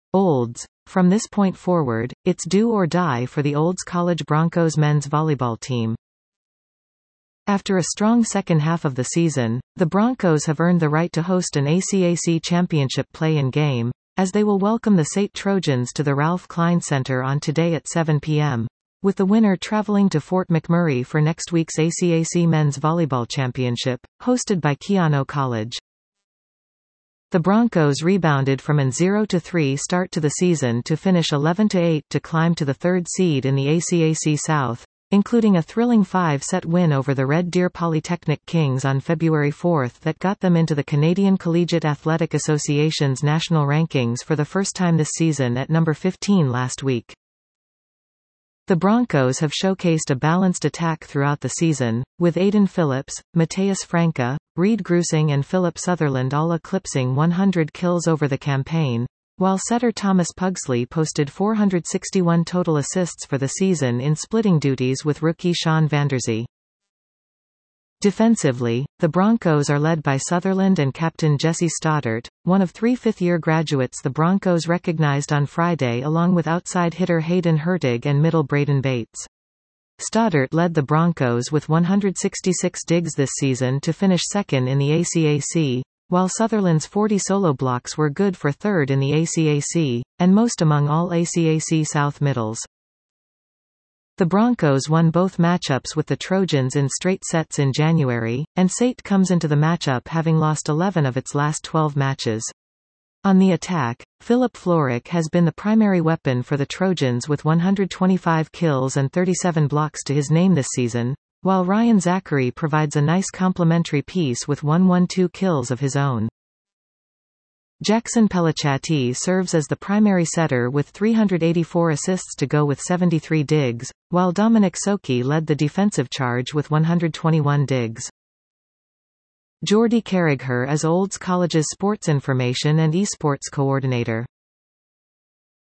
Olds. From this point forward, it's do or die for the Olds College Broncos men's volleyball team. After a strong second half of the season, the Broncos have earned the right to host an ACAC championship play-in game, as they will welcome the SAIT Trojans to the Ralph Klein Center on today at 7 p.m., with the winner traveling to Fort McMurray for next week's ACAC men's volleyball championship, hosted by Keanu College. The Broncos rebounded from an 0-3 start to the season to finish 11-8 to climb to the third seed in the ACAC South, including a thrilling 5-set win over the Red Deer Polytechnic Kings on February 4 that got them into the Canadian Collegiate Athletic Association's national rankings for the first time this season at number 15 last week. The Broncos have showcased a balanced attack throughout the season, with Aiden Phillips, Mateus Franca, Reed Grusing and Philip Sutherland all eclipsing 100 kills over the campaign, while setter Thomas Pugsley posted 461 total assists for the season in splitting duties with rookie Sean Vanderzee. Defensively, the Broncos are led by Sutherland and captain Jesse Stoddart, one of 3 fifth-year graduates the Broncos recognized on Friday, along with outside hitter Hayden Hurtig and middle Braden Bates. Stoddart led the Broncos with 166 digs this season to finish second in the ACAC, while Sutherland's 40 solo blocks were good for third in the ACAC, and most among all ACAC South middles. The Broncos won both matchups with the Trojans in straight sets in January, and SAIT comes into the matchup having lost 11 of its last 12 matches. On the attack, Philip Florek has been the primary weapon for the Trojans with 125 kills and 37 blocks to his name this season, while Ryan Zachary provides a nice complementary piece with 112 kills of his own. Jackson Pelachati serves as the primary setter with 384 assists to go with 73 digs, while Dominic Soki led the defensive charge with 121 digs. Jordy Carragher is Olds College's sports information and esports coordinator.